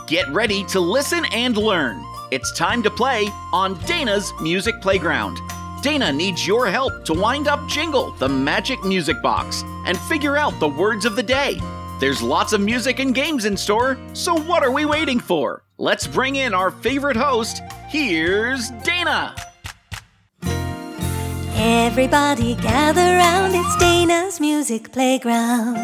Get ready to listen and learn. It's time to play on Dana's Music Playground. Dana needs your help to wind up Jingle, the magic music box, and figure out the words of the day. There's lots of music and games in store, so what are we waiting for? Let's bring in our favorite host. Here's Dana. Everybody gather round, it's Dana's Music Playground.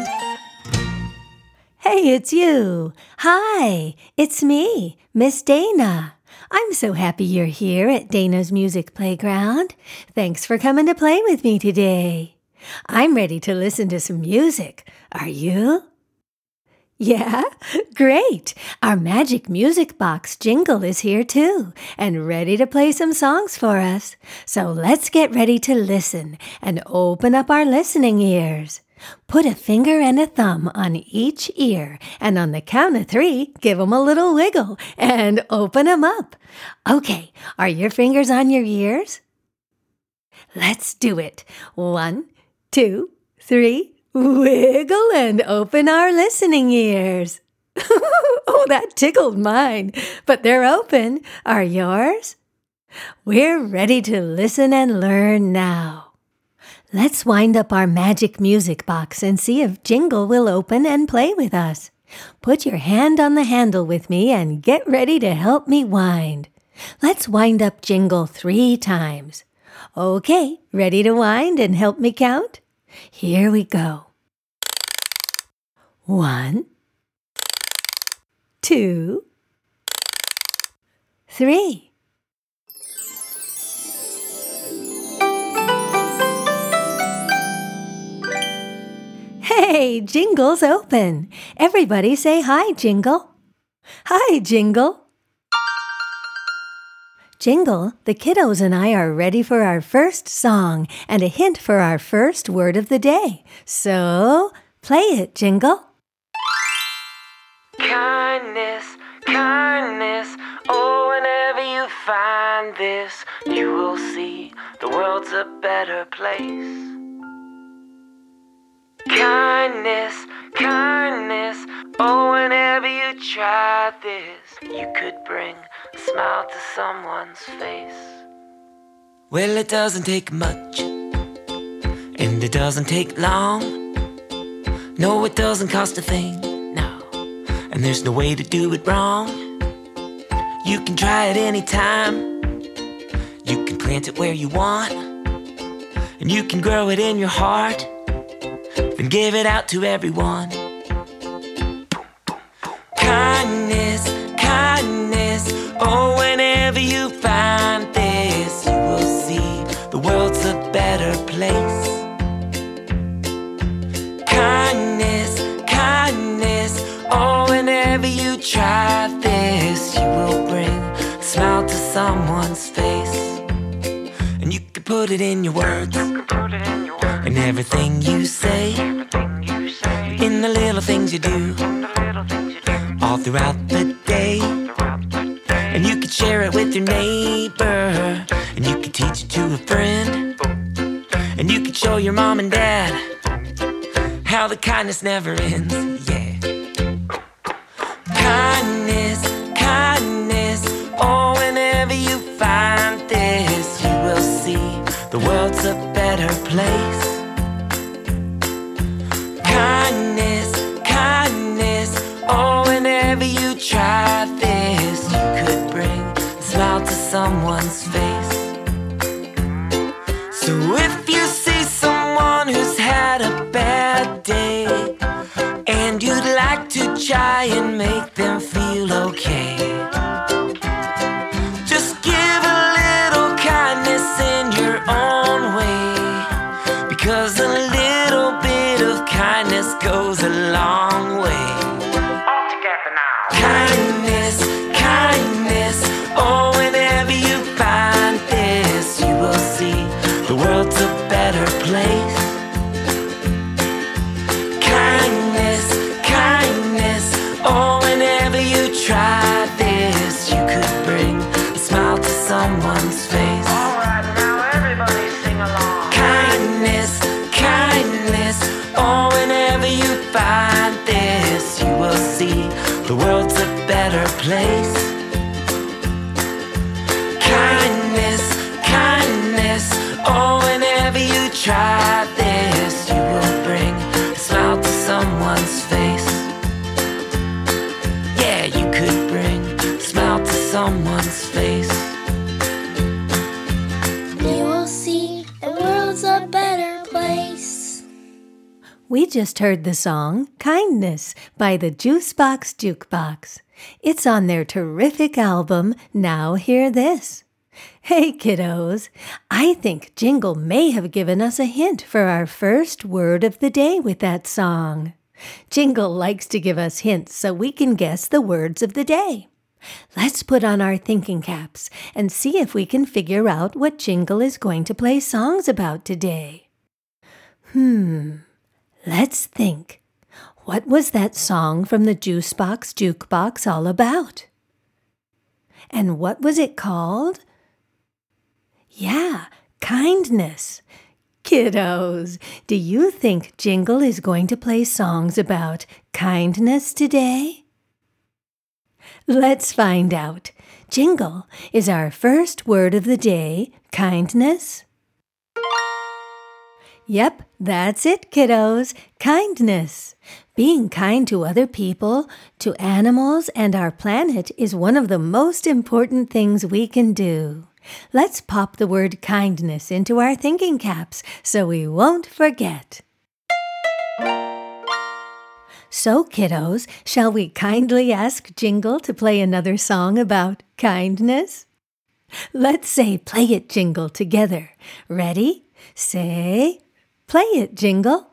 Hey, it's you. Hi, it's me, Miss Dana. I'm so happy you're here at Dana's Music Playground. Thanks for coming to play with me today. I'm ready to listen to some music. Are you? Yeah? Great! Our magic music box Jingle is here too, and ready to play some songs for us. So let's get ready to listen and open up our listening ears. Put a finger and a thumb on each ear, and on the count of 3, give them a little wiggle and open them up. Okay, are your fingers on your ears? Let's do it. 1, 2, 3. Wiggle and open our listening ears. Oh, that tickled mine, but they're open. Are yours? We're ready to listen and learn now. Let's wind up our magic music box and see if Jingle will open and play with us. Put your hand on the handle with me and get ready to help me wind. Let's wind up Jingle 3 times. Okay, ready to wind and help me count? Here we go. 1, 2, 3. Hey, Jingle's open. Everybody say hi, Jingle. Hi, Jingle. Jingle, the kiddos and I are ready for our first song and a hint for our first word of the day. So, play it, Jingle. Kindness, kindness, oh, whenever you find this, you will see the world's a better place. Kindness, kindness, oh, whenever you try this, you could bring a smile to someone's face. Well, it doesn't take much, and it doesn't take long. No, it doesn't cost a thing, no, and there's no way to do it wrong. You can try it anytime, you can plant it where you want, and you can grow it in your heart, then give it out to everyone. Kindness, kindness, oh, whenever you find this, you will see the world's a better place. Kindness, kindness, oh, whenever you try this, you will bring a smile to someone's face. And you can put it in your words, in everything you say, in the little things you do, all throughout the day. And you can share it with your neighbor, and you can teach it to a friend, and you can show your mom and dad how the kindness never ends, yeah. Kindness, kindness, oh, whenever you find this, you will see the world's a better place. Kindness, kindness, oh, whenever you try this, you could bring a smile to someone's face. So if you see someone who's had a bad day, and you'd like to try and make them feel okay, just give a little kindness in your own way, because a little bit of kindness goes a long way. All together now. Kindness, kindness, oh, whenever you find this, you will see the world's a better place. Kindness, kindness, oh, whenever you try this, you could bring a smile to someone's face. All right, now everybody sing along. Kindness, kindness, oh, whenever you find this, you will see the world's a better better place. Kindness, kindness, oh, whenever you try this, you will bring a smile to someone's face. Yeah, you could bring a smile to someone's face. You will see the world's a better place. We just heard the song Kindness by the Juicebox Jukebox. It's on their terrific album, Now Hear This. Hey, kiddos, I think Jingle may have given us a hint for our first word of the day with that song. Jingle likes to give us hints so we can guess the words of the day. Let's put on our thinking caps and see if we can figure out what Jingle is going to play songs about today. Let's think. What was that song from the Juicebox Jukebox all about? And what was it called? Yeah, kindness. Kiddos, do you think Jingle is going to play songs about kindness today? Let's find out. Jingle, is our first word of the day kindness? Yep, that's it, kiddos. Kindness. Being kind to other people, to animals, and our planet is one of the most important things we can do. Let's pop the word kindness into our thinking caps so we won't forget. So, kiddos, shall we kindly ask Jingle to play another song about kindness? Let's say play it, Jingle, together. Ready? Say, play it, Jingle.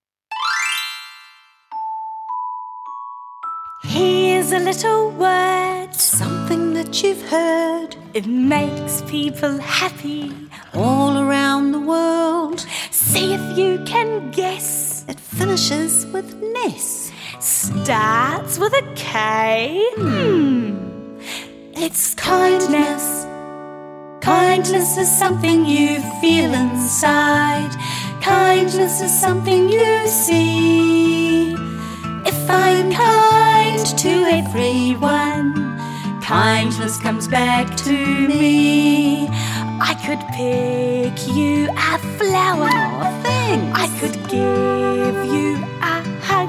Here's a little word, something that you've heard. It makes people happy all around the world. See if you can guess. It finishes with ness. Starts with a K. It's kindness. Kindness is something you feel inside. Kindness is something you see. If I'm kind to everyone, kindness comes back to me. I could pick you a flower. Oh, thanks. I could give you a hug.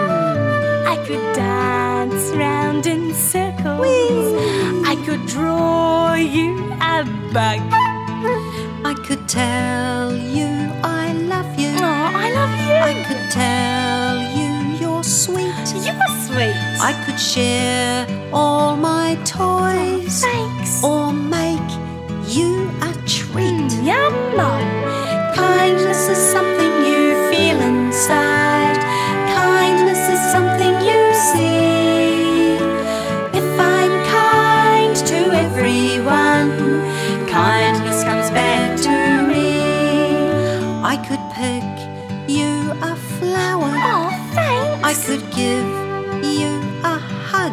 I could dance round in circles. Whee! I could draw you a bug. I could tell you I love you. Oh, I love you. I could tell you you're sweet. You're sweet. I could share all my toys. Thanks. Or make you a treat. Yum. Kindness is something you feel inside. Kindness is something you see. If I'm kind to everyone, kindness comes back to me. I could pick you a flower. Oh, thanks. I could give you a hug.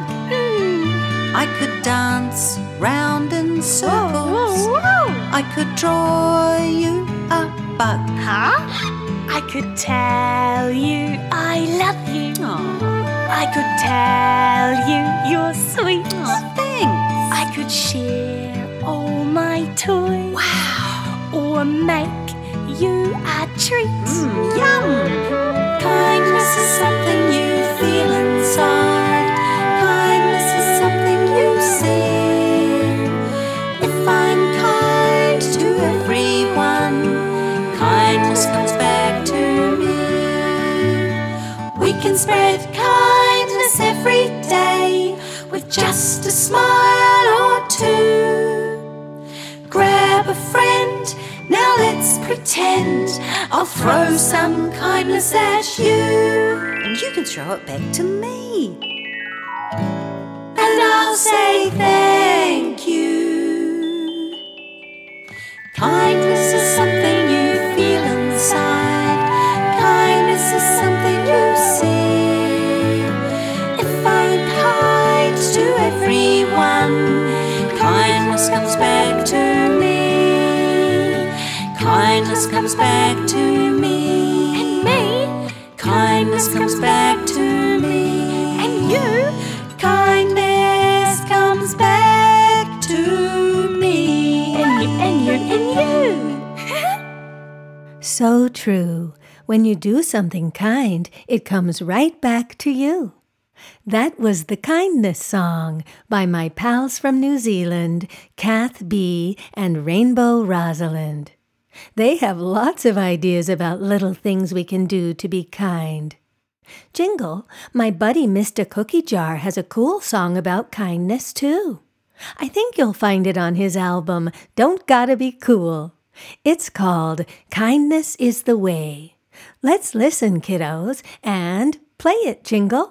I could dance round in circles. I could draw you a bug. Huh? I could tell you I love you. I could tell you you're sweet. Oh, thanks. I could share all my toys. Wow. Or make you a treat. Yum. Kindness is something you feel inside. Kindness is something you see. If I'm kind to everyone, kindness comes back to me. We can spread kindness every day with just a smile or two. Grab a friend, now let's pretend I'll throw some kindness at you. And you can throw it back to me. And I'll say thank you. Kindness is something you feel inside. Kindness is something you see. If I'm kind to everyone, kindness comes back to me. Kindness comes back to me. And me. Kindness comes back to me. And you. Kindness true. When you do something kind, it comes right back to you. That was the Kindness Song by my pals from New Zealand, Kath B. and Rainbow Rosalind. They have lots of ideas about little things we can do to be kind. Jingle, my buddy Mr. Cookie Jar has a cool song about kindness too. I think you'll find it on his album, Don't Gotta Be Cool. It's called Kindness is the Way. Let's listen, kiddos, and play it, Jingle.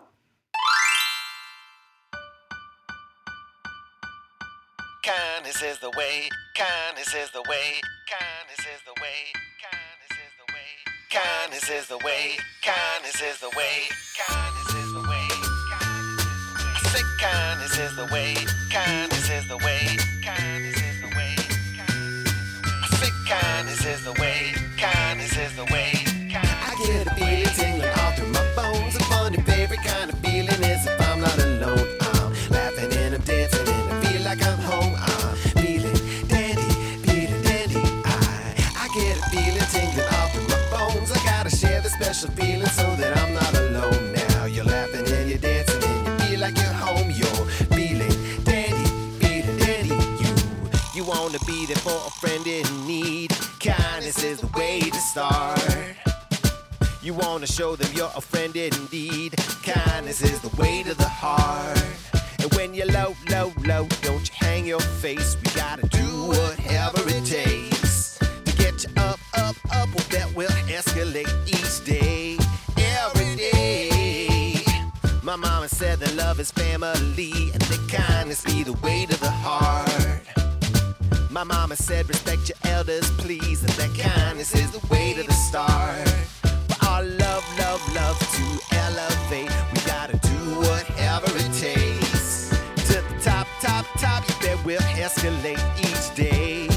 Kindness is the way, kindness is the way, kindness is the way, kindness is the way, kindness is the way, kindness is the way, kindness is the way, I say kindness is the way, kindness is the way, kindness is the way, I say kindness is the way, kindness is the way. I get a feeling tingling all through my bones. A funny favorite kind of feeling is if I'm not alone. I'm laughing and I'm dancing and I feel like I'm home. I'm feeling dandy, feeling dandy. I get a feeling tingling all through my bones. I gotta share the special feeling so that I'm not alone now. You're laughing and you're dancing and you feel like you're home. You're feeling dandy, feeling dandy. You wanna be there for a friend in need. Kindness is the way to start. You wanna show them you're a friend indeed. Kindness is the way to the heart. And when you're low, low, low, don't you hang your face. We gotta do whatever it takes to get you up, up, up. Well, that will escalate each day, every day. My mama said that love is family and that kindness be the way to the heart. My mama said respect your elders, please, and that kindness is the way to the start. Our love, love, love to elevate. We gotta do whatever it takes. To the top, top, top, you bet we'll escalate each day.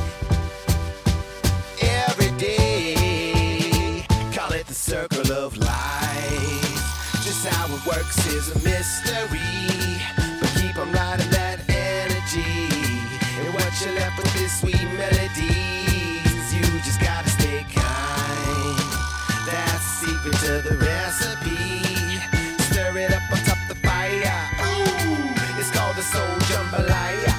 Every day. Call it the circle of life. Just how it works is a mystery. But keep on riding that energy. And what you're left with is sweet melodies. You just gotta stay kind. That's secret to the recipe. Stir it up on top the fire. Ooh, it's called the soul jambalaya.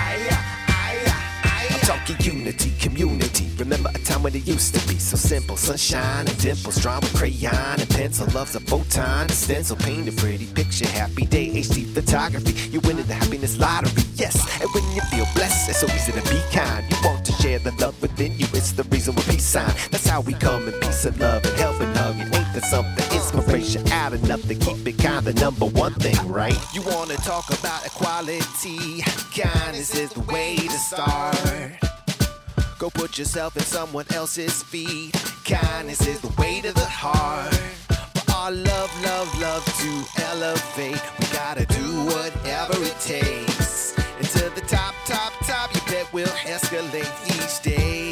I'm talking unity, community. Remember a time when it used to be so simple. Sunshine and dimples, drawn with crayon and pencil. Love's a photon, a stencil, paint a pretty picture. Happy day, HD photography. You're winning the happiness lottery, yes. And when you feel blessed, it's so easy to be kind. You want to share the love within you. It's the reason we're peace sign. That's how we come in peace and love and help and hug. It ain't that something, inspiration out of nothing. Keep it kind, the number one thing, right? You want to talk about equality. Kindness is the way to start. Go put yourself in someone else's feet. Kindness is the way to the heart. For our love, love, love to elevate, we gotta do whatever it takes. And to the top, top, top, you bet we'll escalate each day.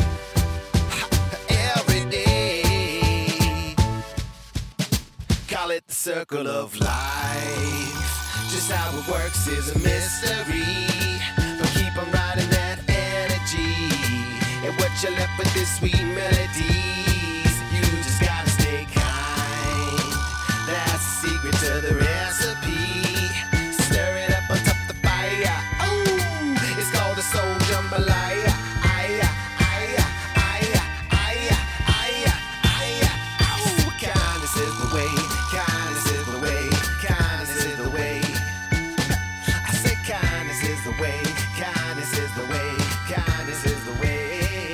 Every day. Call it the circle of life. Just how it works is a mystery. But keep on riding that energy. And what you're left with is sweet melodies. You just gotta stay kind. That's the secret to the recipe. Stir it up on top the fire. Ooh, it's called the soul jambalaya. Ooh, kindness is the way. Kindness is the way. Kindness is the way. I say kindness is the way. Kindness is the way. Kindness is the way.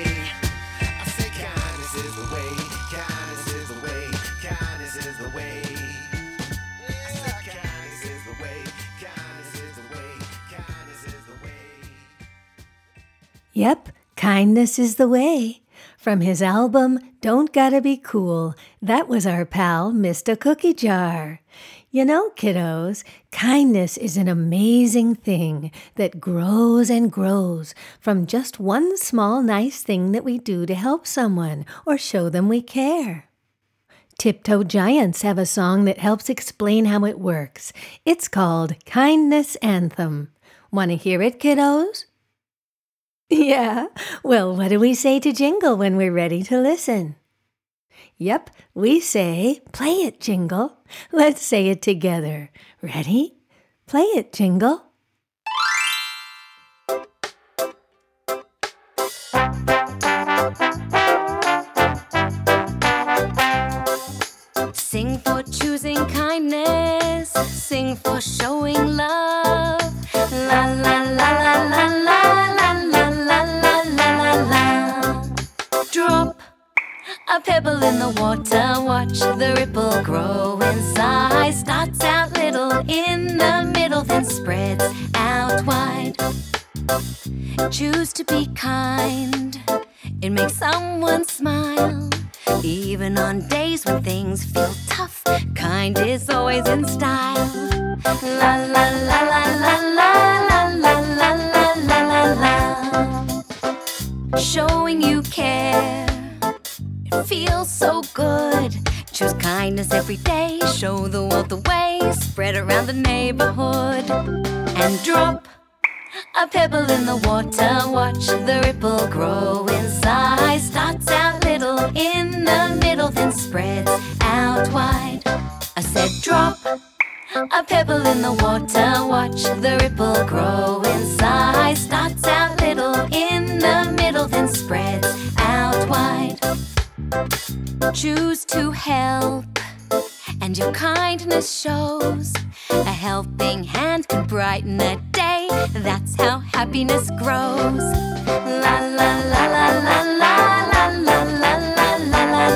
Yep, kindness is the way. From his album, Don't Gotta Be Cool, that was our pal, Mr. Cookie Jar. You know, kiddos, kindness is an amazing thing that grows and grows from just one small nice thing that we do to help someone or show them we care. Tiptoe Giants have a song that helps explain how it works. It's called Kindness Anthem. Want to hear it, kiddos? Yeah, well, what do we say to Jingle when we're ready to listen? Yep, we say, play it, Jingle. Let's say it together. Ready? Play it, Jingle. Sing for choosing kindness. Sing for showing love. La la la la la la la la la la la la. Drop a pebble in the water. Watch the ripple grow in size. Starts out little in the middle, then spreads out wide. Choose to be kind. It makes someone smile. Even on days when things feel tough, kind is always in style. La la la la la la la la la la la la. Showing you care, it feels so good. Choose kindness every day. Show the world the way. Spread around the neighborhood. And drop a pebble in the water. Watch the ripple grow in size. Starts out little in the middle, then spreads out wide. I said drop a pebble in the water. Watch the ripple grow in size. Starts out little in the middle, then spreads out wide. Choose to help, and your kindness shows. A helping hand can brighten a day. That's how happiness grows. La la la la la la la la la la la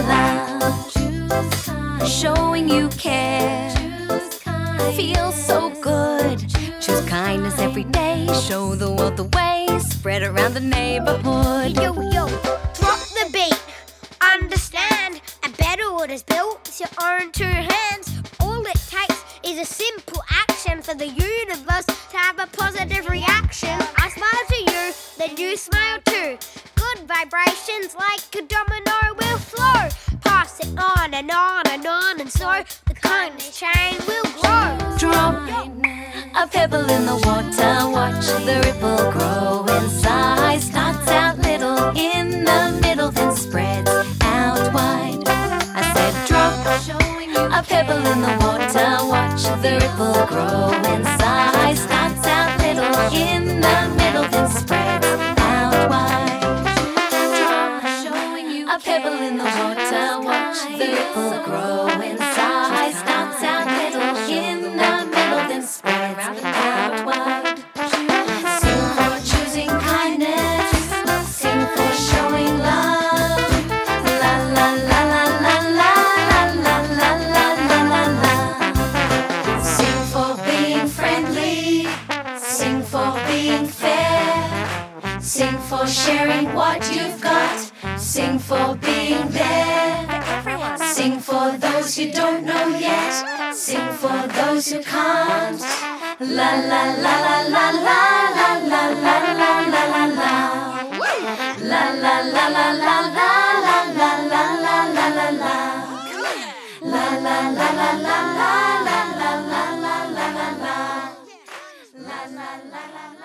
la. Showing you care feels so good. Choose kindness every day. Show the world the way. Spread around the neighborhood. Yo, yo, drop the beat. Understand, a better world is built with your own two hands. All it takes is a simple action for the universe to have a positive reaction. I smile to you, then you smile too. Good vibrations like a domino will flow. Pass it on and on and on, and so the kindness chain will grow. Drop a pebble in the water. Watch the ripple grow in size. Starts out little in the middle, then spreads out wide. I said drop a pebble in the water. Watch the ripple grow in size. Starts out little in the middle, then spreads out wide. Drop a pebble in the water. Watch the ripple grow in size. Starts out little in the middle, then spreads out wide. Sing for choosing kindness. Sing for showing love. La la la la la la la la la la la. Sing for being friendly. Sing for being fair. Sing for sharing what you've got. Sing for being there. Sing for those who don't know yet. Sing for those who can't. La la la la la la la la la la la la la. La la la la la la la la la la la la la. La la la la la la la la la la la la la. La la la la la la.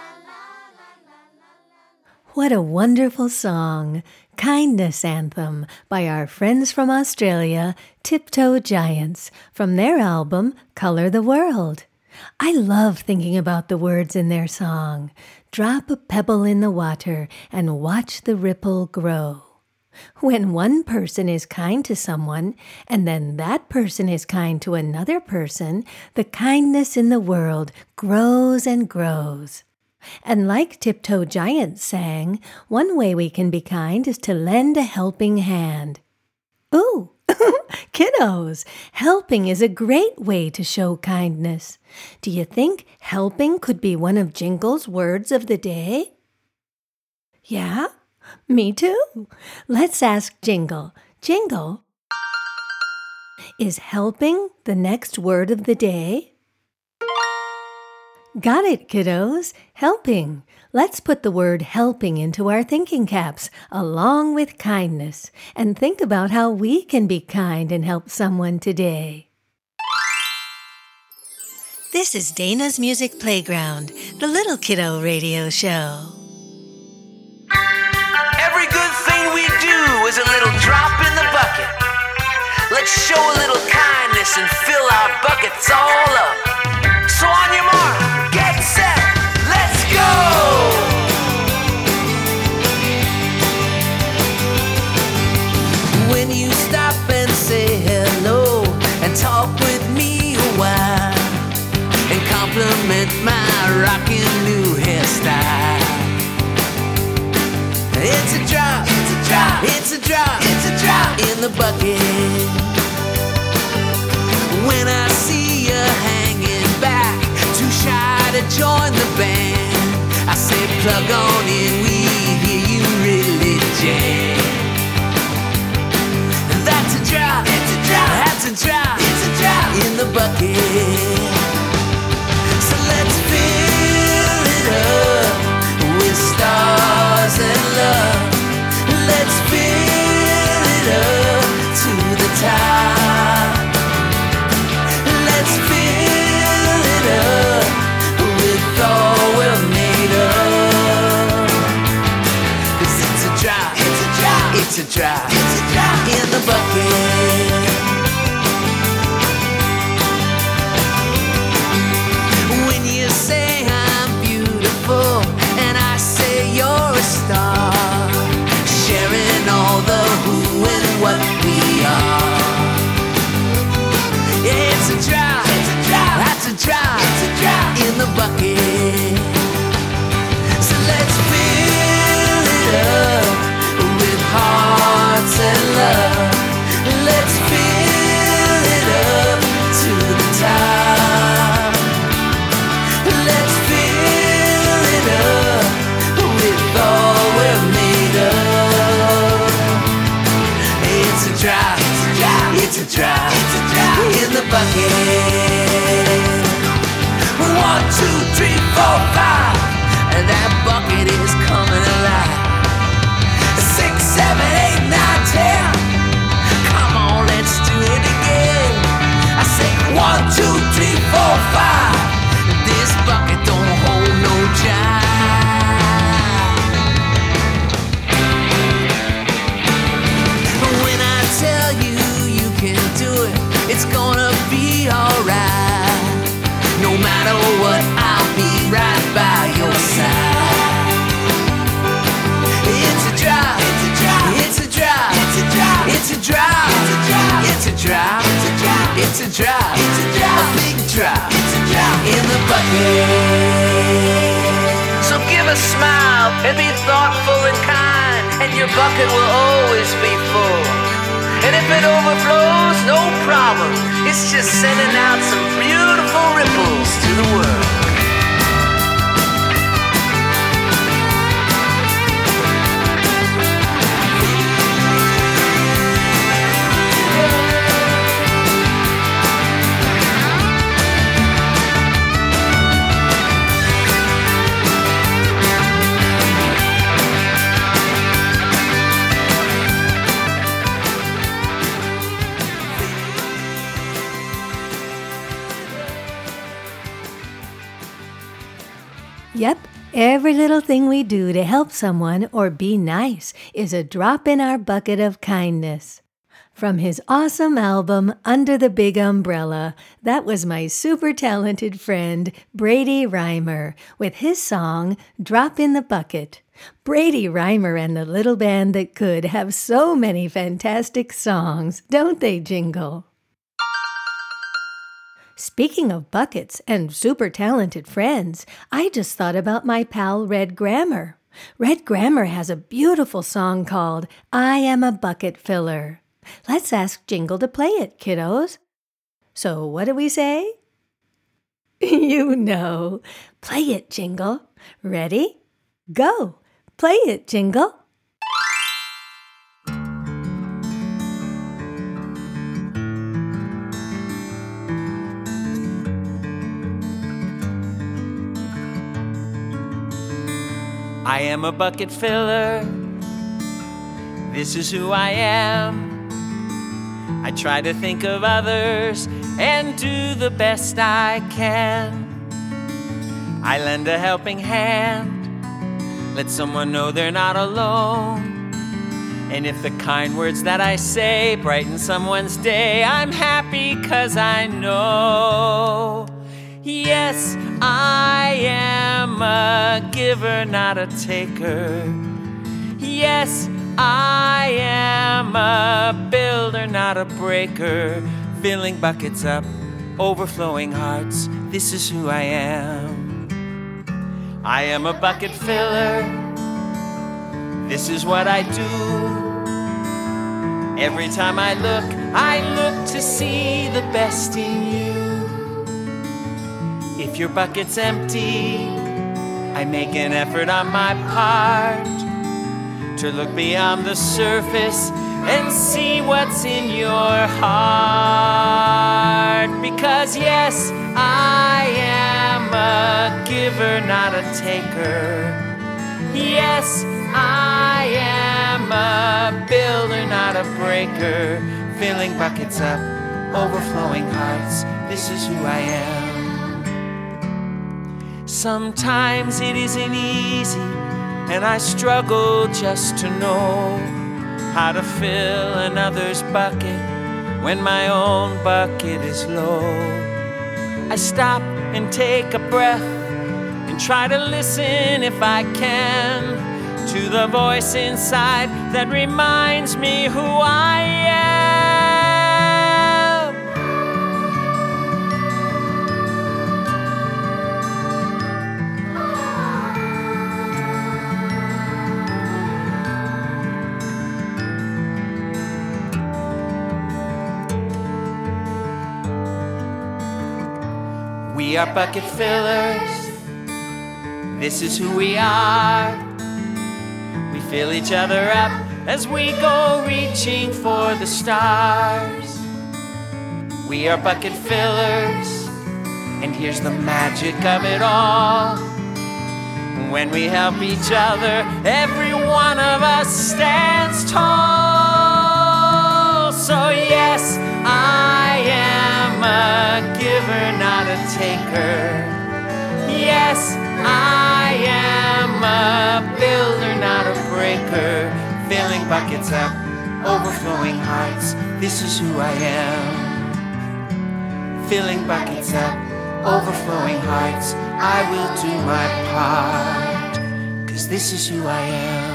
What a wonderful song, Kindness Anthem, by our friends from Australia, Tiptoe Giants, from their album, Color the World. I love thinking about the words in their song. Drop a pebble in the water and watch the ripple grow. When one person is kind to someone, and then that person is kind to another person, the kindness in the world grows and grows. And like Tiptoe Giants sang, one way we can be kind is to lend a helping hand. Ooh, kiddos, helping is a great way to show kindness. Do you think helping could be one of Jingle's words of the day? Yeah, me too. Let's ask Jingle. Jingle, is helping the next word of the day? Got it, kiddos. Helping. Let's put the word helping into our thinking caps, along with kindness, and think about how we can be kind and help someone today. This is Dana's Music Playground, the Little Kiddo Radio Show. Every good thing we do is a little drop in the bucket. let's show a little kindness and fill our buckets all up. So on your mark, get set, let's go! When you stop and say hello and talk with me a while and compliment my rockin' new hairstyle, it's a drop, it's a drop, it's a drop, it's a drop in the bucket. When I see you hanging back, too shy to join the band, I say plug on in, we hear you really jam. That's a drop, it's a drop, that's a drop, it's a drop in the bucket. So let's fill it up with stars and love. Let's fill it up to the top. Let's fill it up with all we're made of. 'Cause it's a drop, it's a drop, it's a drop, it's a drop in the bucket. When you say I'm beautiful and I say you're a star, sharing all the who and what we are. It's a drop, it's a drop, that's a drop, it's a drop in the bucket. So let's fill it up with hearts and love. Let's fill it up to the top. Let's fill it up with all we're made of. It's a drop, it's a drop, it's a drop, it's a drop in the bucket. 1, 2, 3, 4, 5. That bucket is coming alive. 6, 7, 8, 9, 10. Come on, let's do it again. I say 1, 2, 3, 4, 5. This bucket don't hold no jive. When I tell you you can do it, it's gonna be alright. No matter what, I'll be right by your side. It's a drop, it's a drop, it's a drop, it's a drop, it's a drop, it's a drop, it's a drop, it's a drop, it's a drop, a big drop, it's a drop in the bucket. So give a smile and be thoughtful and kind, and your bucket will always be full. And if it overflows, no problem. It's just sending out some beautiful ripples to the world. Yep, every little thing we do to help someone or be nice is a drop in our bucket of kindness. From his awesome album, Under the Big Umbrella, that was my super talented friend, Brady Reimer, with his song, Drop in the Bucket. Brady Reimer and the Little Band That Could have so many fantastic songs, don't they, Jingle? Speaking of buckets and super talented friends, I just thought about my pal Red Grammer. Red Grammer has a beautiful song called I Am a Bucket Filler. Let's ask Jingle to play it, kiddos. So what do we say? You know. Play it, Jingle. Ready? Go. Play it, Jingle. I am a bucket filler. This is who I am. I try to think of others and do the best I can. I lend a helping hand, let someone know they're not alone. And if the kind words that I say brighten someone's day, I'm happy 'cause I know, yes, I am a giver, not a taker. Yes, I am a builder, not a breaker. Filling buckets up, overflowing hearts, this is who I am. I am a bucket filler, this is what I do. Every time I look to see the best in you. If your bucket's empty, I make an effort on my part to look beyond the surface and see what's in your heart. Because yes, I am a giver, not a taker. Yes, I am a builder, not a breaker. Filling buckets up, overflowing hearts, this is who I am. Sometimes it isn't easy, and I struggle just to know how to fill another's bucket when my own bucket is low. I stop and take a breath and try to listen if I can to the voice inside that reminds me who I am. We are bucket fillers, this is who we are. We fill each other up as we go reaching for the stars. We are bucket fillers, and here's the magic of it all. When we help each other, every one of us stands tall. So yes, I am a giver, not a taker. Yes, I am a builder, not a breaker. Filling buckets up, overflowing hearts, this is who I am. Filling buckets up, overflowing hearts, I will do my part, 'cause this is who I am.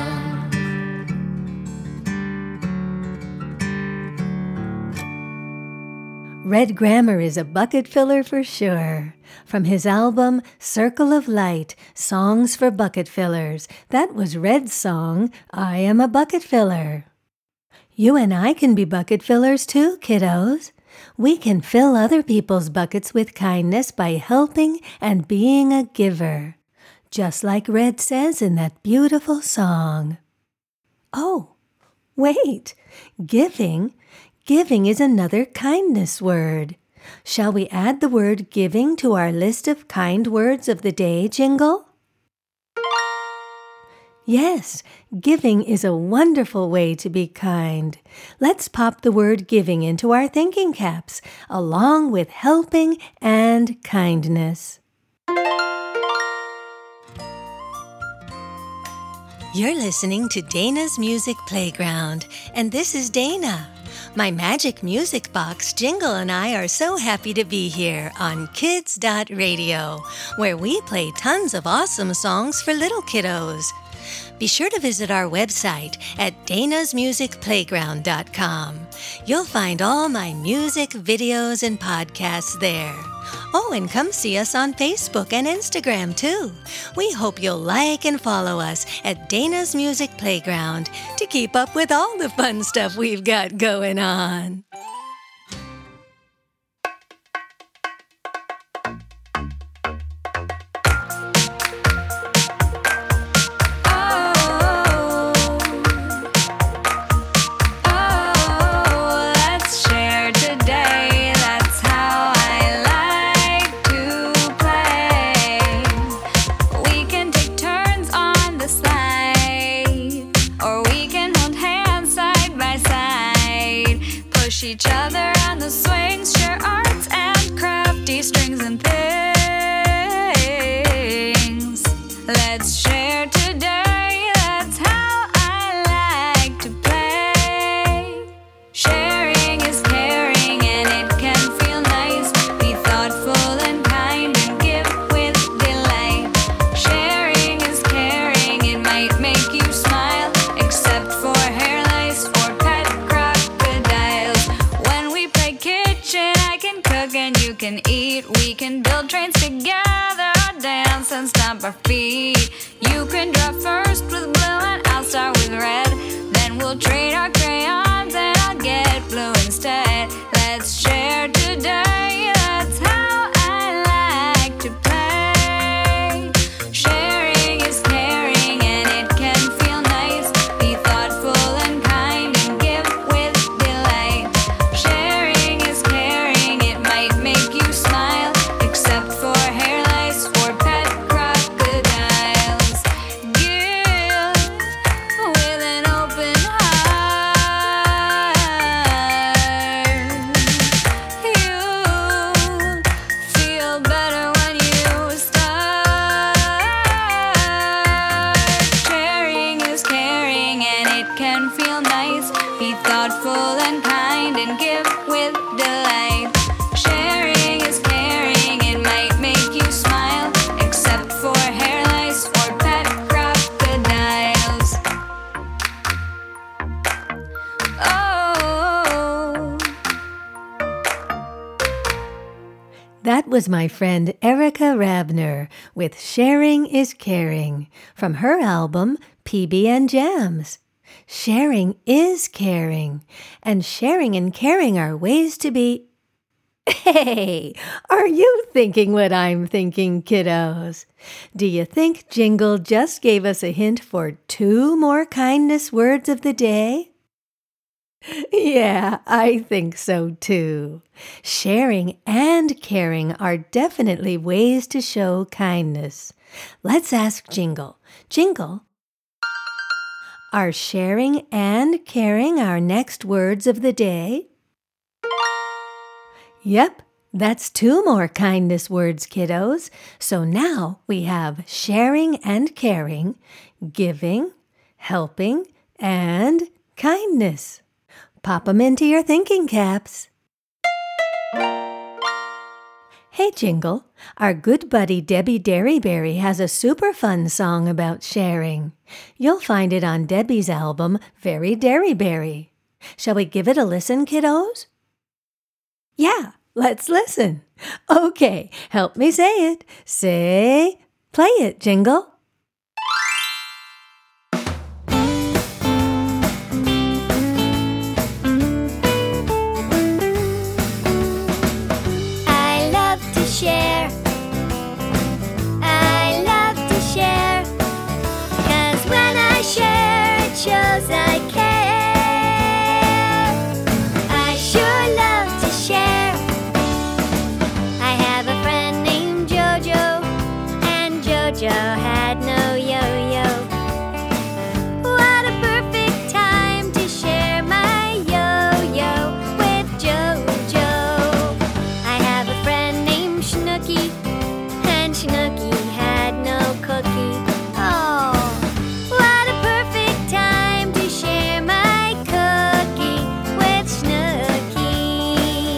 Red Grammer is a bucket filler for sure. From his album Circle of Light, Songs for Bucket Fillers, that was Red's song, I Am a Bucket Filler. You and I can be bucket fillers too, kiddos. We can fill other people's buckets with kindness by helping and being a giver, just like Red says in that beautiful song. Oh, wait, giving is another kindness word. Shall we add the word giving to our list of kind words of the day, Jingle? Yes, giving is a wonderful way to be kind. Let's pop the word giving into our thinking caps, along with helping and kindness. You're listening to Dana's Music Playground, and this is Dana. My magic music box, Jingle, and I are so happy to be here on Kids.Radio, where we play tons of awesome songs for little kiddos. Be sure to visit our website at danasmusicplayground.com. You'll find all my music, videos, and podcasts there. Oh, and come see us on Facebook and Instagram, too. We hope you'll like and follow us at Dana's Music Playground to keep up with all the fun stuff we've got going on. Each other on the swings, share arts and crafty strings and things. Let's share today, that's how I like to play. and stomp our feet. You can draw first with blue and I'll start with red. Then we'll trade our crayons and I'll get blue instead. Let's share today, that's how I like to play. Sharing is caring and it can feel nice. Be thoughtful and kind and give with delight. Sharing is caring, it might make you smile, except for hair lice or pet crocodiles. Give with an open heart. You feel better when you start. Sharing is caring and it can feel nice. Be thoughtful and kind and give with delight. Sharing is caring, it might make you smile, except for hair lice or pet crocodiles. Oh. That was my friend Erica Rabner with Sharing is Caring from her album PB&J Jams. Sharing is caring, and sharing and caring are ways to be... Hey, are you thinking what I'm thinking, kiddos? Do you think Jingle just gave us a hint for 2 more kindness words of the day? Yeah, I think so too. Sharing and caring are definitely ways to show kindness. Let's ask Jingle. Jingle, are sharing and caring our next words of the day? Yep, that's 2 more kindness words, kiddos. So now we have sharing and caring, giving, helping, and kindness. Pop 'em into your thinking caps. Hey, Jingle, our good buddy Debbie Derryberry has a super fun song about sharing. You'll find it on Debbie's album, Very Derryberry. Shall we give it a listen, kiddos? Yeah, let's listen. Okay, help me say it. Play it, Jingle. Share. I love to share, 'cause when I share it shows I care. I sure love to share. I have a friend named Jojo, and Jojo had no yo-yo. What a perfect time to share my yo-yo with Jojo. I have a friend named Snooky, and Snooky had no cookie. Oh, what a perfect time to share my cookie with Snooky.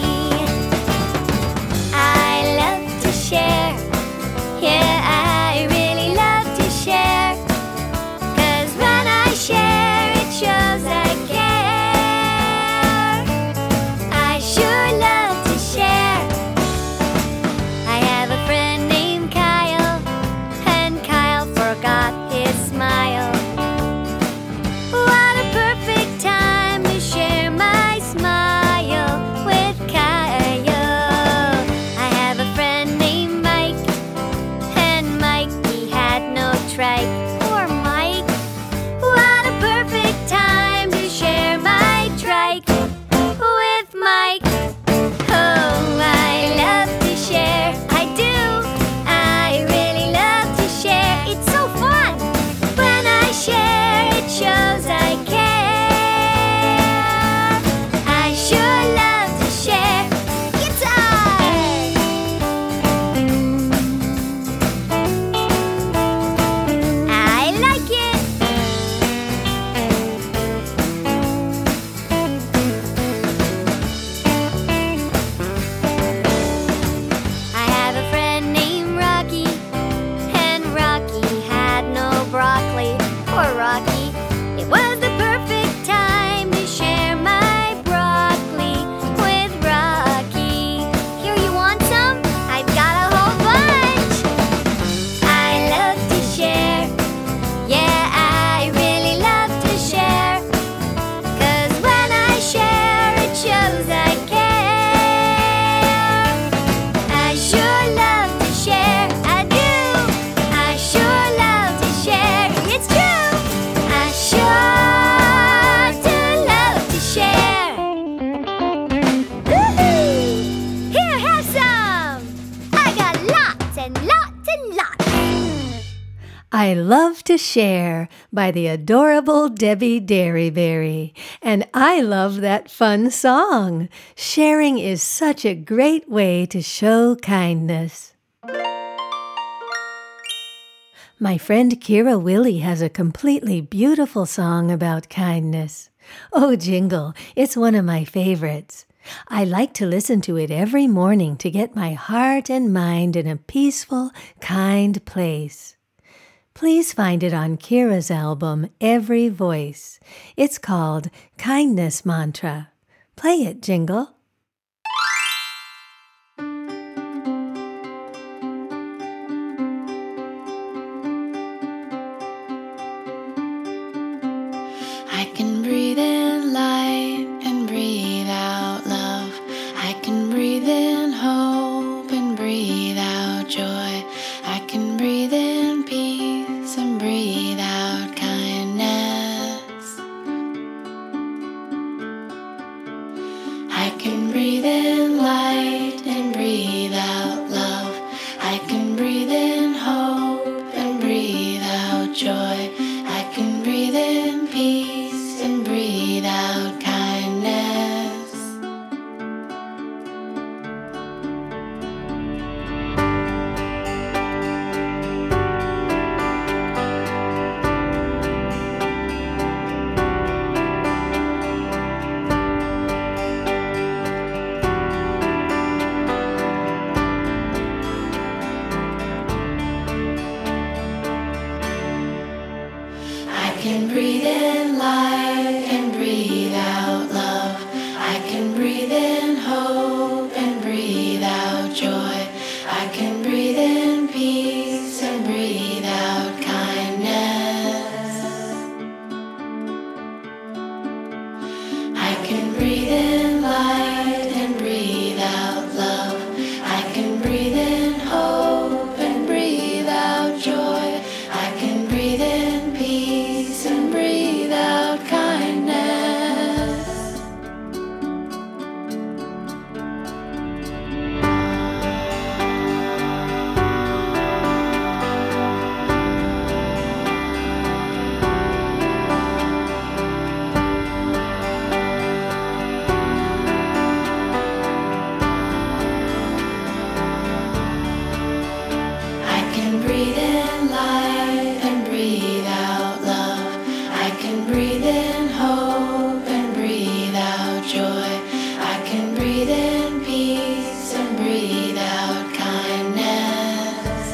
I love to share. Yeah, I really love to share, 'cause when I share it shows I care. I sure love to share. I have a friend named Kyle, and Kyle forgot his smile. What a perfect time to share my smile with Kyle. I have a friend named Mike, and Mike, he had no trike. Poor Mike. What a perfect time to share my trike with Mike. Oh, I love to share. I do. I really love to share. It's so fun. When I share, it shows I care. I sure love to share. Guitar! I I Love to Share by the adorable Debbie Derryberry. And I love that fun song. Sharing is such a great way to show kindness. My friend Kira Willie has a completely beautiful song about kindness. Oh, Jingle, it's one of my favorites. I like to listen to it every morning to get my heart and mind in a peaceful, kind place. Please find it on Kira's album, Every Voice. It's called Kindness Mantra. Play it, Jingle. I can breathe in light and breathe out love. I can breathe in hope and breathe out joy. I can breathe in peace and breathe out kindness. I can breathe in light and breathe out love. I can breathe in hope and breathe out joy. I can breathe in peace and breathe out kindness. I can breathe in light and breathe out love. I can breathe in hope and breathe out joy. I can breathe in peace and breathe out kindness. I can breathe in light and breathe out love. I can breathe in hope and breathe out joy. I can breathe in peace and breathe out kindness. I can breathe in light and breathe out love. I can breathe in hope and breathe out joy. I can breathe in peace and breathe out kindness.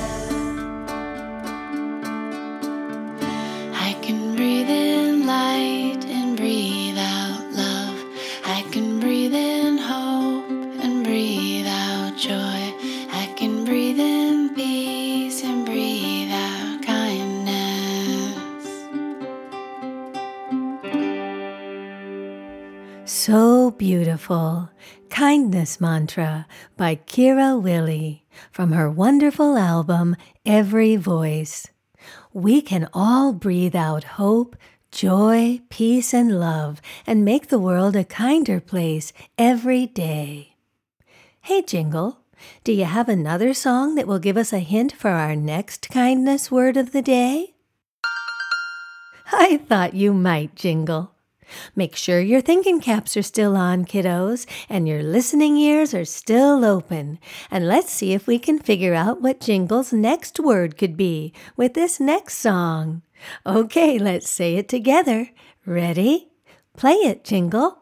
I can breathe in light and breathe out love. I can breathe in hope and breathe out joy. I can breathe in peace and breathe out kindness. So beautiful. Kindness Mantra by Kira Willie from her wonderful album, Every Voice. We can all breathe out hope, joy, peace, and love and make the world a kinder place every day. Hey, Jingle, do you have another song that will give us a hint for our next kindness word of the day? I thought you might, Jingle. Make sure your thinking caps are still on, kiddos, and your listening ears are still open. And let's see if we can figure out what Jingle's next word could be with this next song. Okay, let's say it together. Ready? Play it, Jingle.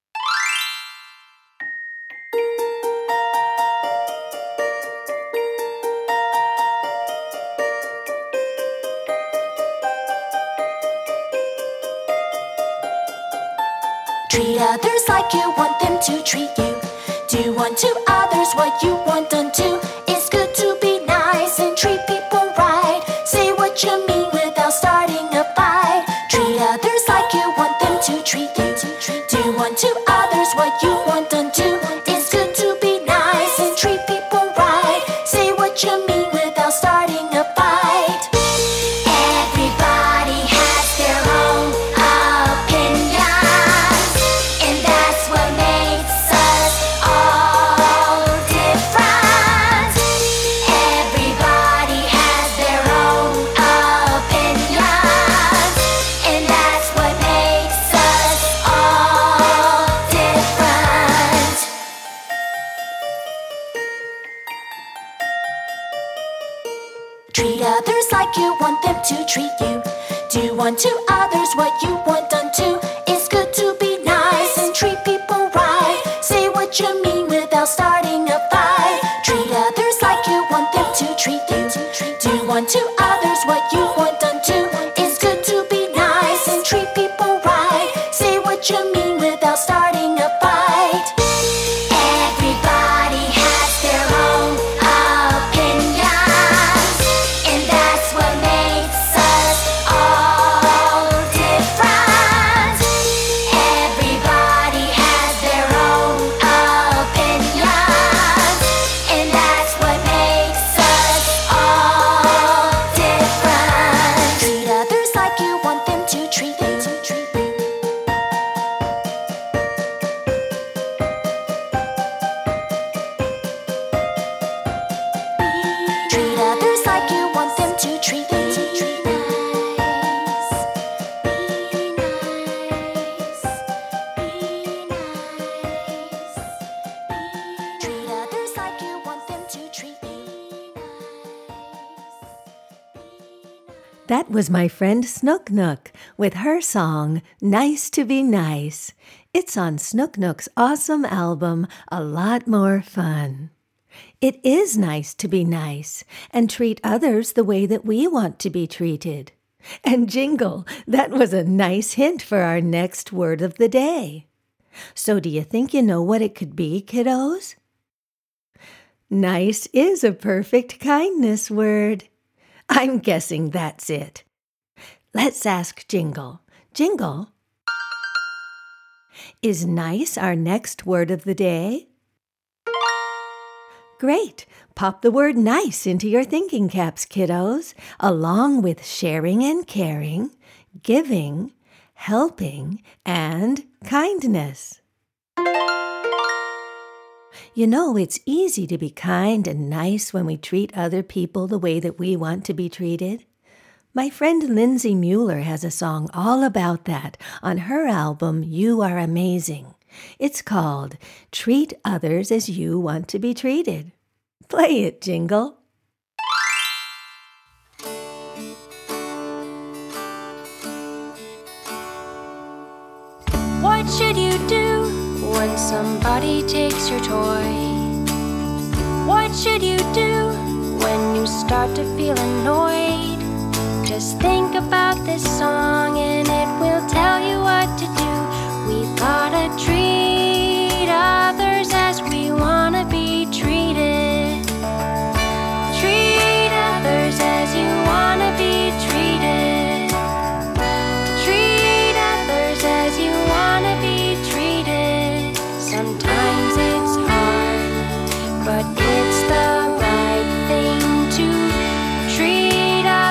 Treat others like you want them to treat you. Do unto others what you want done to. It's good to be nice and treat people right. Say what you mean without starting a fight. Treat others like you want them to treat you. Do unto others what you want done to. It's good to be nice and treat people right. Say what you mean without starting a fight. Everybody has their own opinions, and that's what makes us all different. others like you want them to treat you. Do unto others what you want done to. It's good to be nice and treat people right. Say what you mean without starting a fight. Treat others like you want them to treat you. Do unto others what you want done to. It's good to be nice and treat people right. Say what you mean without starting a fight. Everybody has their own opinions, and that's what makes us all different. Everybody has their own opinions, and that's what makes us all different. Treat others like you want them to treat you. Treat others like you want them to treat you. Treat others like you want them to treat you. That was my friend Snook Nook with her song, Nice to Be Nice. It's on Snook Nook's awesome album, A Lot More Fun. It is nice to be nice and treat others the way that we want to be treated. And Jingle, that was a nice hint for our next word of the day. So do you think you know what it could be, kiddos? Nice is a perfect kindness word. I'm guessing that's it. Let's ask Jingle. Jingle, is nice our next word of the day? Great. Pop the word nice into your thinking caps, kiddos, along with sharing and caring, giving, helping, and kindness. You know, it's easy to be kind and nice when we treat other people the way that we want to be treated. My friend Lindsay Mueller has a song all about that on her album, You Are Amazing. It's called Treat Others as You Want to Be Treated. Play it, Jingle. What should you do when somebody takes your toy? What should you do when you start to feel annoyed? Just think about this song and it will tell you what to do. We've gotta treat others as we wanna be treated. Treat others as you wanna be treated. Treat others as you wanna be treated. Sometimes it's hard, but it's the right thing to treat others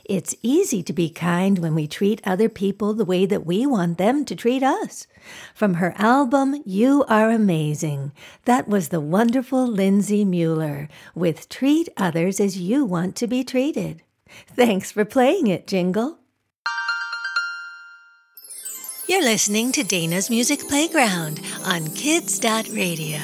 It's easy to be kind when we treat other people the way that we want them to treat us. From her album, You Are Amazing, that was the wonderful Lindsay Mueller with Treat Others as You Want to Be Treated. Thanks for playing it, Jingle. You're listening to Dana's Music Playground on Kids.Radio.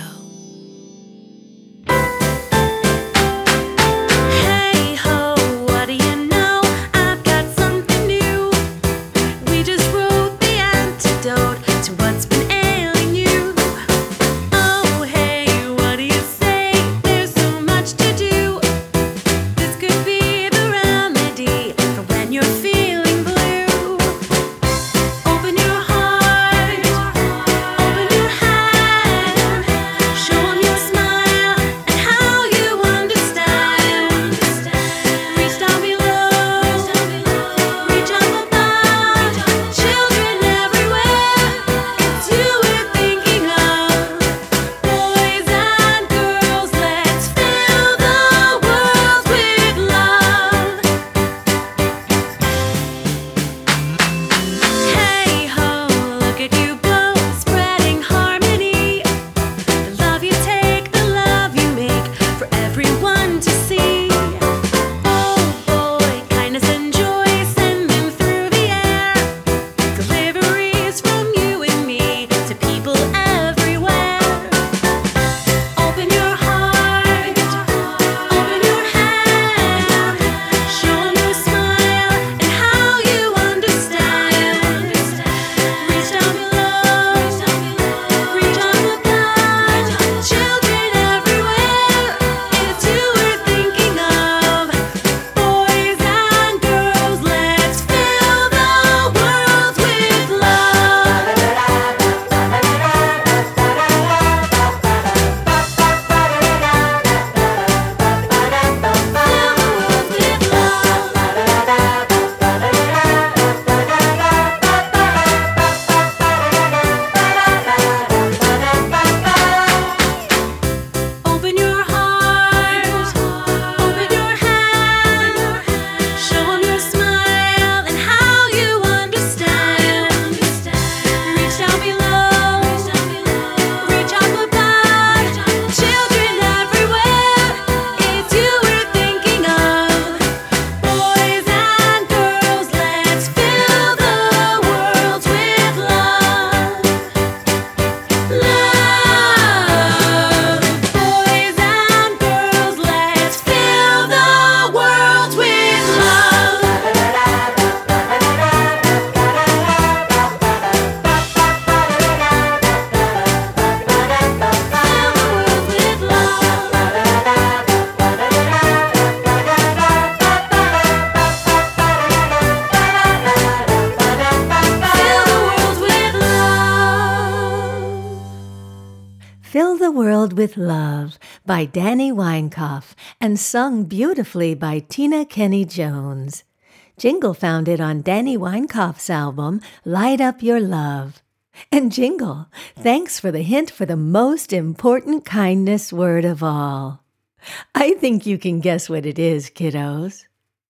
Fill the World with Love by Danny Weinkauf and sung beautifully by Tina Kenny Jones. Jingle found it on Danny Weinkauf's album, Light Up Your Love. And Jingle, thanks for the hint for the most important kindness word of all. I think you can guess what it is, kiddos.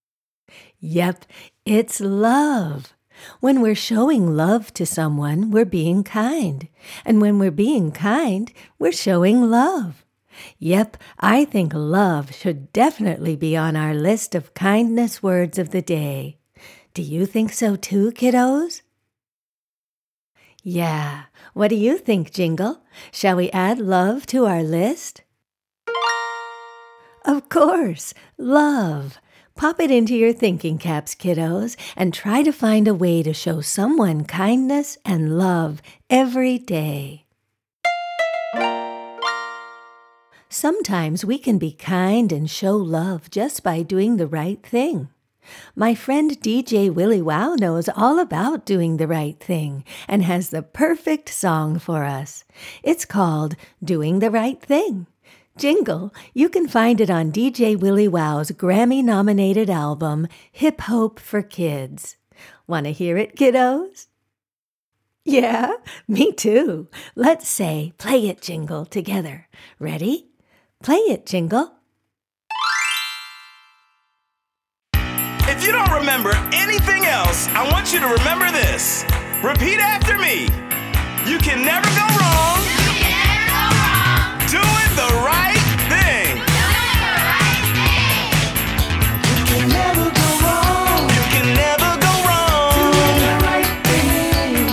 Yep, it's love. When we're showing love to someone, we're being kind. And when we're being kind, we're showing love. Yep, I think love should definitely be on our list of kindness words of the day. Do you think so too, kiddos? Yeah, what do you think, Jingle? Shall we add love to our list? Of course, love. Pop it into your thinking caps, kiddos, and try to find a way to show someone kindness and love every day. Sometimes we can be kind and show love just by doing the right thing. My friend DJ Willie Wow knows all about doing the right thing and has the perfect song for us. It's called Doing the Right Thing. Jingle, you can find it on DJ Willie Wow's Grammy-nominated album, Hip Hope for Kids. Want to hear it, kiddos? Yeah, me too. Let's say, play it, Jingle, together. Ready? Play it, Jingle. If you don't remember anything else, I want you to remember this. Repeat after me. You can never go wrong. Doing the right thing. You can never go wrong. You can never go wrong. Doing the right thing.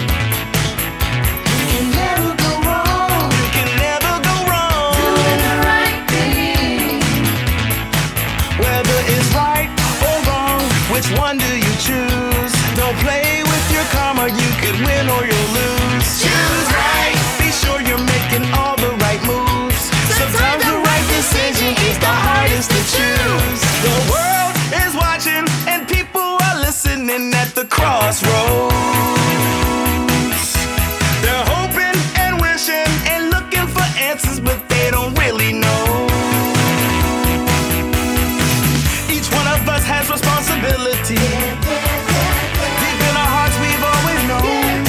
You can never go wrong. You can never go wrong. Doing the right thing. Whether it's right or wrong, which one do you choose? Don't play with your karma. You could win or you'll lose. Choose right. Be sure you're making all the right moves. Sometimes the right decision is the hardest to choose. The world is watching and people are listening at the crossroads. They're hoping and wishing and looking for answers, but they don't really know. Each one of us has responsibility. Deep in our hearts we've always known.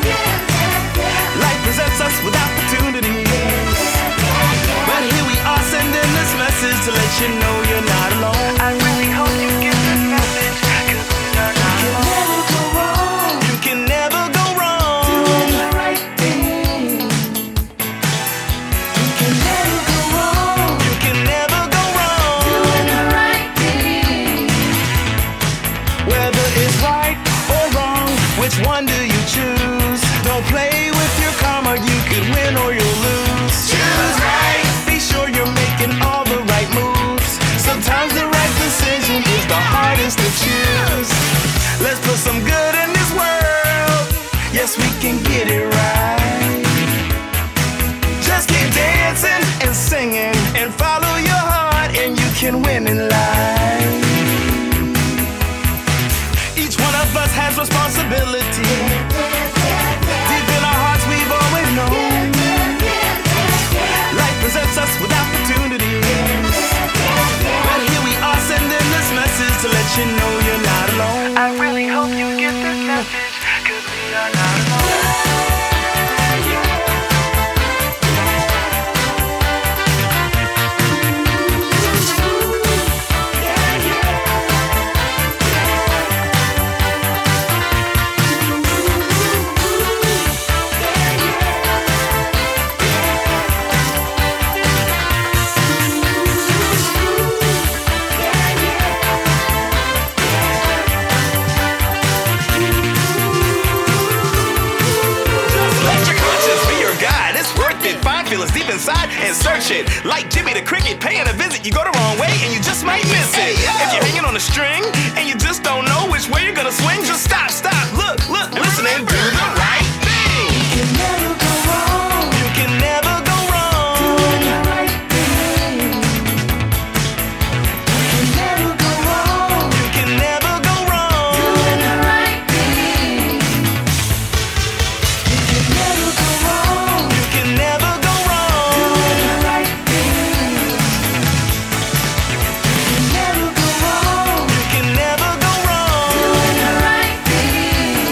Life presents us with opportunities. But here we are sending this message to let you know you're not alone. I really hope you get this message, 'cause you're not alone. You can never go wrong. Doing the right thing. You can never go wrong. You can never go wrong. Doing the right thing. Whether it's right or wrong, which one do you choose? Don't play with your karma, you could win or you'll lose. Choose right. Be sure you're making all the right moves. Sometimes the right decision is the hardest to choose. Let's put some good in this world. Yes, we can get it right. Just keep dancing and singing and follow your heart and you can win in life. Each one of us has responsibility. Deep in our hearts we've always known. Life presents us with opportunities. But here we are sending this message to let you know you're not alone. I really hope you get this message, 'cause we are not alone. Feelings deep inside and search it. Like Jimmy the Cricket paying a visit, you go the wrong way and you just might miss it. If you're hanging on a string and you just don't know which way you're gonna swing, just stop, look, listen and do the right thing. You can never go wrong. You can never go wrong. Doing the right thing. You can never go wrong. You can never go wrong. Doing the right thing. You can never go wrong. You can never go wrong. Doing the right thing. You can never go wrong. You can never go wrong. Doing the right thing.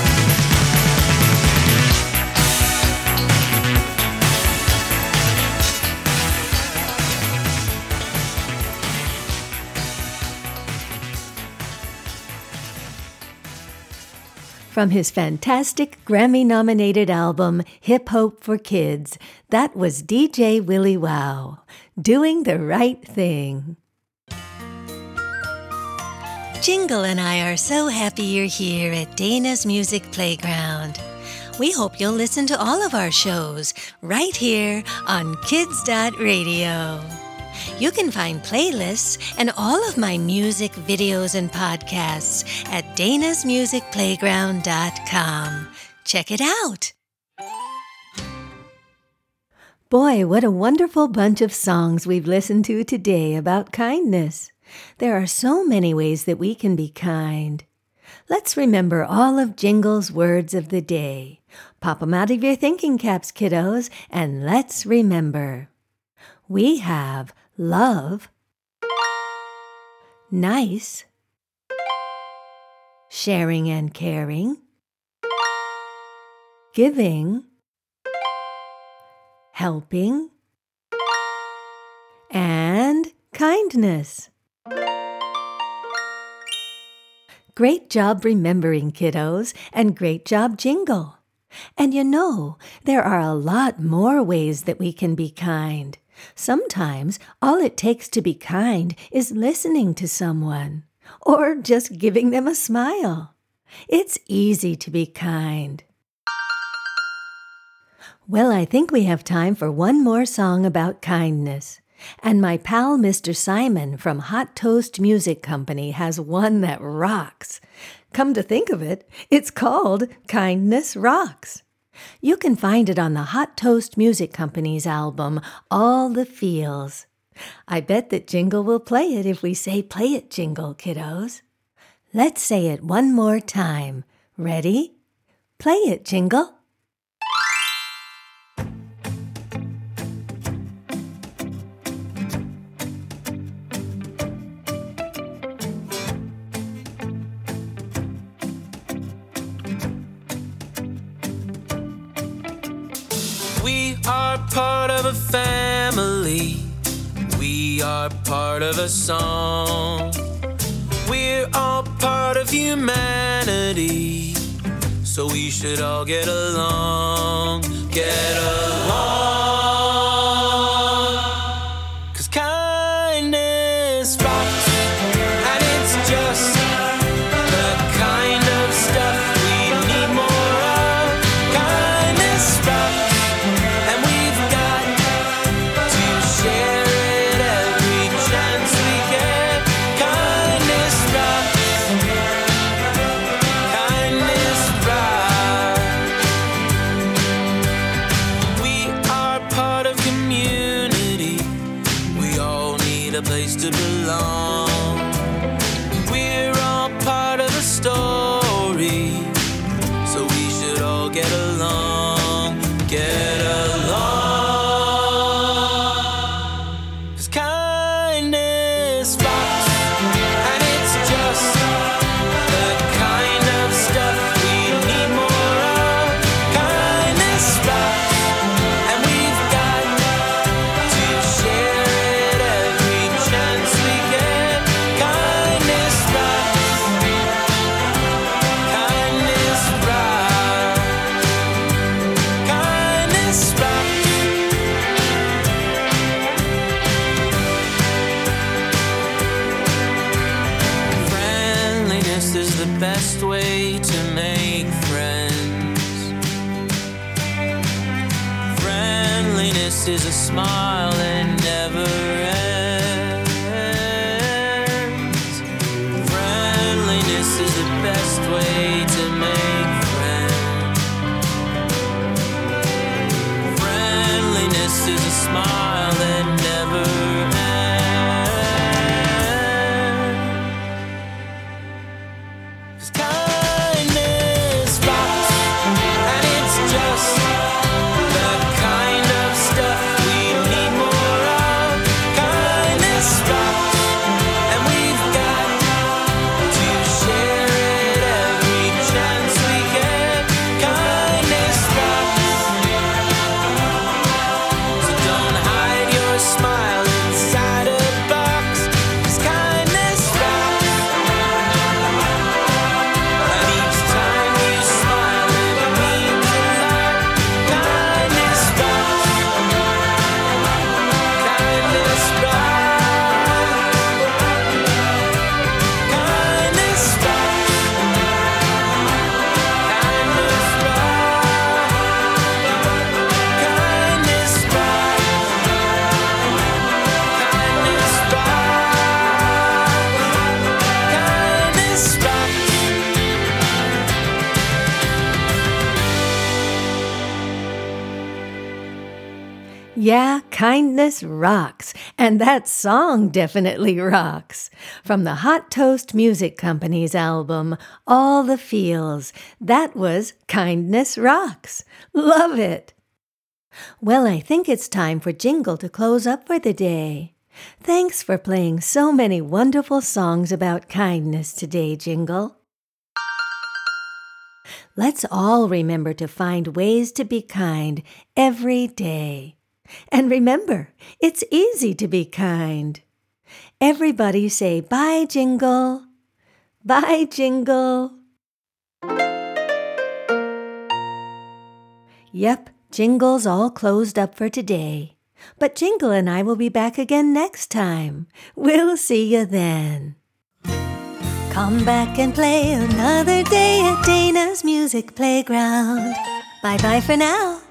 From his fantastic Grammy-nominated album, Hip Hope for Kids, that was DJ Willie Wow, Doing the Right Thing. Jingle and I are so happy you're here at Dana's Music Playground. We hope you'll listen to all of our shows right here on Kids.Radio. You can find playlists and all of my music, videos, and podcasts at danasmusicplayground.com. Check it out. Boy, what a wonderful bunch of songs we've listened to today about kindness. There are so many ways that we can be kind. Let's remember all of Jingle's words of the day. Pop them out of your thinking caps, kiddos, and let's remember. We have love, nice, sharing and caring, giving, helping, and kindness. Great job remembering, kiddos, and great job, Jingle. And you know, there are a lot more ways that we can be kind. Sometimes all it takes to be kind is listening to someone, or just giving them a smile. It's easy to be kind. Well, I think we have time for one more song about kindness. And my pal Mr. Simon from Hot Toast Music Company has one that rocks. Come to think of it, it's called Kindness Rocks. You can find it on the Hot Toast Music Company's album, All the Feels. I bet that Jingle will play it if we say play it, Jingle, kiddos. Let's say it one more time. Ready? Play it, Jingle. We are part of a family. We are part of a song. We're all part of humanity. So we should all get along. Get along. 'Cause kindness rocks. And it's just the kind of stuff we need more of. Kindness rocks. And we've got to share it every chance we get. Kindness rocks. Kindness rocks. We are part of community. We all need a place to belong. We're all part of a story. So we should all get along. Get along. 'Cause kindness rocks. And it's just the kind of stuff we need more of. Kindness rocks. And we've got to share it every chance we get. Kindness rocks. Kindness rocks. Kindness rocks. Friendliness is the best way to make friends. Friendliness is a smile that never ends. Friendliness is the best way to make friends. Friendliness is a smile that never ends. 'Cause kindness rocks. And it's just the kind of stuff we need more of. Kindness rocks. And we've got to share it every chance we get. Kindness rocks. So don't hide your smile inside a box. 'Cause kindness rocks. And each time you smile, it means a lot. Kindness rocks. Kindness rocks. Kindness rocks. Kindness rocks. Kindness rocks. Kindness rocks. Yeah, kindness rocks, and that song definitely rocks. From the Hot Toast Music Company's album, All the Feels, that was Kindness Rocks. Love it! Well, I think it's time for Jingle to close up for the day. Thanks for playing so many wonderful songs about kindness today, Jingle. Let's all remember to find ways to be kind every day. And remember, it's easy to be kind. Everybody say bye, Jingle. Bye, Jingle. Yep, Jingle's all closed up for today. But Jingle and I will be back again next time. We'll see you then. Come back and play another day at Dana's Music Playground. Bye-bye for now.